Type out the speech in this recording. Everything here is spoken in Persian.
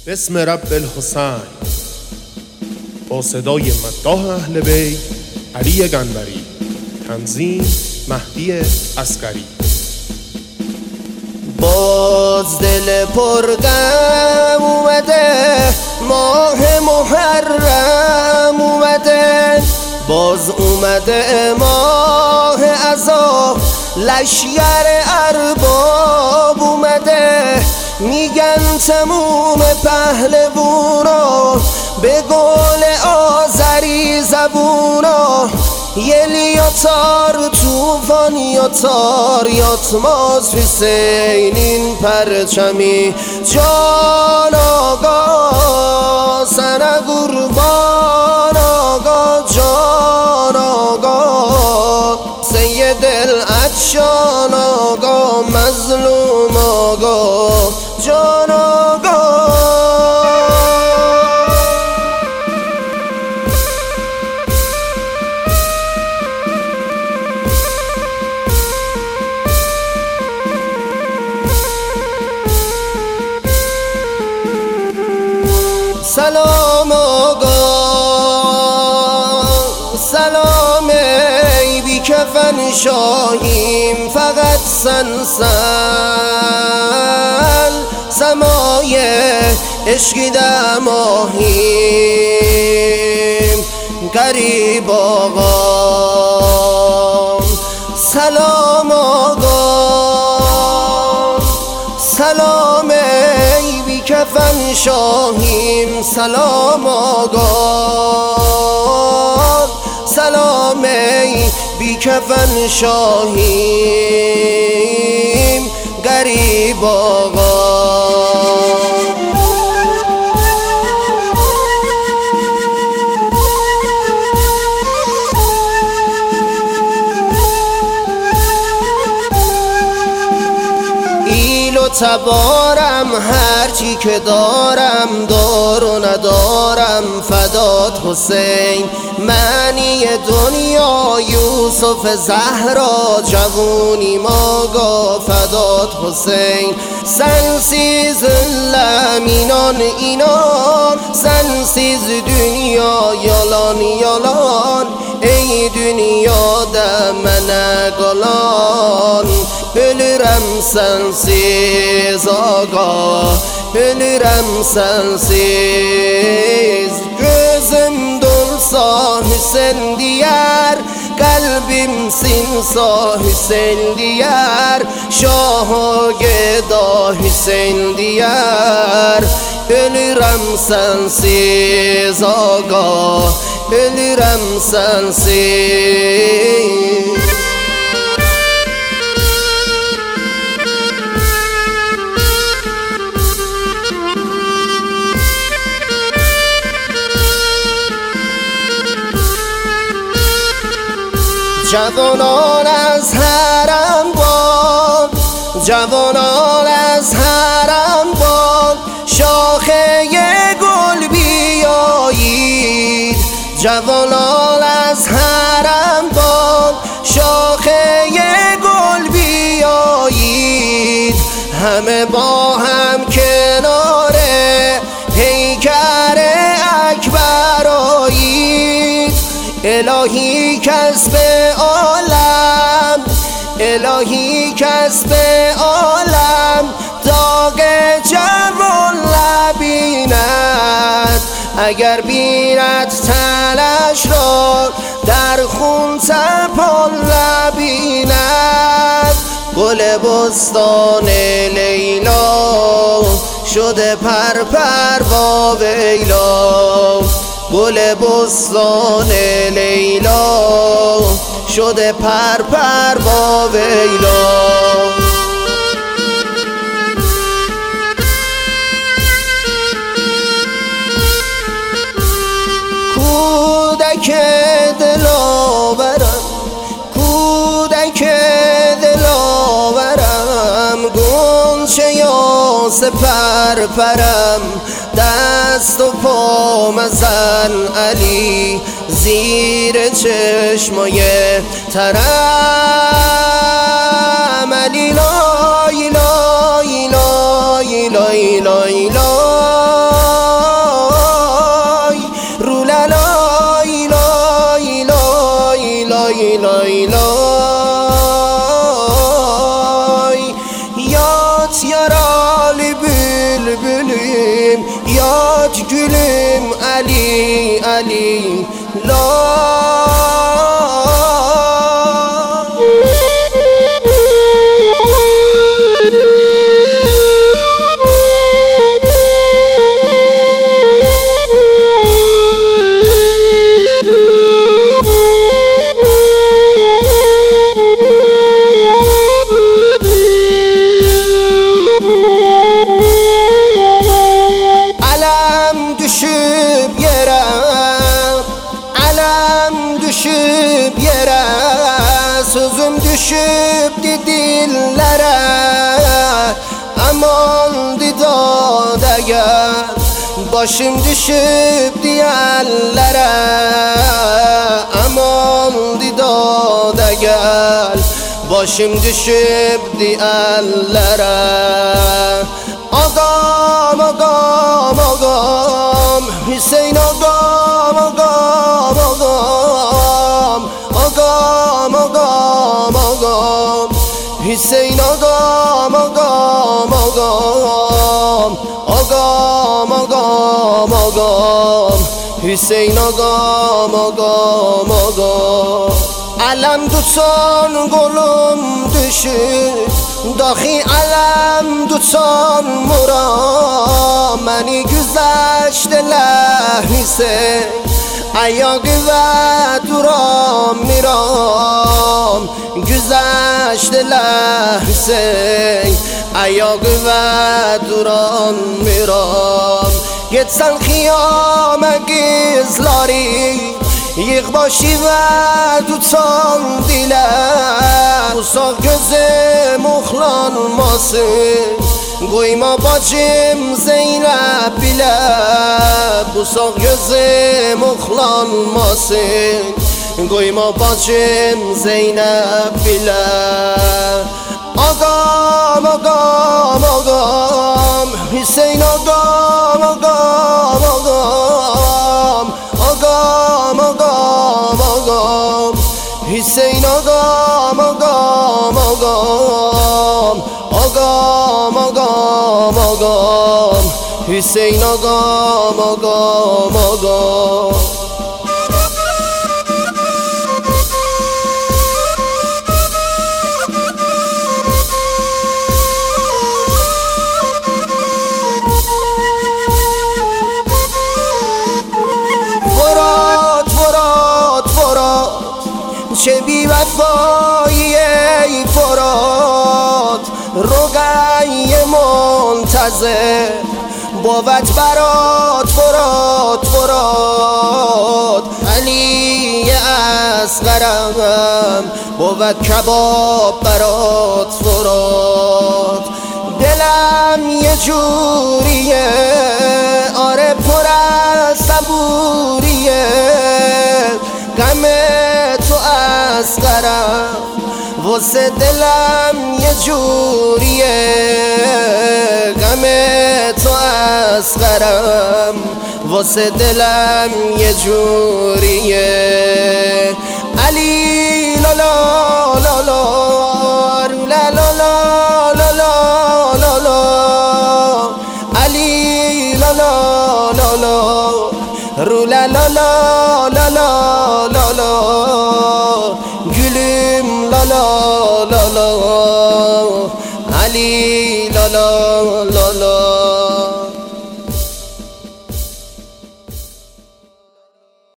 باسم رب الحسین، با صدای مداح اهل بیت، علی گنبری. تنظیم مهدی عسکری. باز دل پرغم اومده، ماه محرم اومده، باز اومده ماه عزا، لشگر ارباب اومده. میگن تموم پهلوونا، به قول آذری زبونا، یلیاتار توفان یاتار یاتماز حسینین پرچمی جان آقا سر قربان آقا جان آقا سید العطشان آقا مظلوم آقا جان آقا. سلام آقا سلام ای بی کفن شاهیم، فقط سنسل سمای عشقی دماهیم قریب آقا. سلام آقا سلام ای بی کفن شاهیم، سلام آقا سلام ای بی کفن شاهیم غریب آقا. تبارم هرچی که دارم، دار و ندارم فدات حسین. معنی دنیا یوسف زهرا، جوونی آقا فدات حسین. sensiz inan inan, sensiz dünya yalan yalan. Ey dünyada mənə qalan, ölürəm sensiz ağa, ölürəm sensiz. Gözüm dolsa Hüseyin diyər, kalbim sinsa Hüseyin diyər, şaha geda Hüseyin diyər. Ölürəm sensiz ağa, ölürəm sensiz. جوانان از حرم باد، جوانان از حرم باد، شاخه گل بیایید. جوانان از حرم باد، شاخه گل بیایید. همه با هم کنار پیکر اکبر آیید. الهی کسب عالم، الهی کسب عالم، داغ جوان نبیند. اگر بیند تنش را، در خون تپان نبیند. گل بستان لیلا شده پر با ویلا. گل بستان لیلا شده پر با ویلا. کودک دلاورم، کودک دلاورم، گنچه یاس پرم، دست و پا مزن علی زیر چشمای ترم. علی لای لای لای لای لای لای gülüm Ali Ali la. Düşüp yere, alem düşüp yere, sözüm düşüp dillere. Aman didade gel, başım düşüp diyellere. Aman didade gel, başım düşüp diyellere. Agam agam agam Hüseyin agam agam agam Agam agam agam Hüseyin agam agam agam Agam agam agam Hüseyin agam agam agam. Alem tutsan kolum düşür, dahi alem tutsan muram. Məni güzəşdə ləhise, ayağı və duram miram. Güzəşdə ləhise, ayağı və duram miram. Getsən xiyamə qizləri, yığ başı və tutsan dilə. Usaq gözüm oxlanmasın, qoyma bacım Zeynəb bilə. Usaq gözüm oxlanmasın, qoyma bacım Zeynəb bilə. Agam agam agam Hüseyin agam agam agam Agam agam agam Hüseyin agam agam agam Agam agam agam Hüseyin agam agam agam. چه بی وفایی ای فرات، رقی منتظر بود برات فرات فرات. علی اصغرم بود کباب برات فرات. دلم یه جوریه آره پر از صبوریه، غم تو اصغرم واسه دلم یه جوریه. غم تو اصغرم واسه دلم یه جوریه. علی لا لا لا لا لا لا لا لا لا علی لا لا لا لا رو لا لا لا لا لا لا گلیم لا لا لا لا علی لا لا لا لا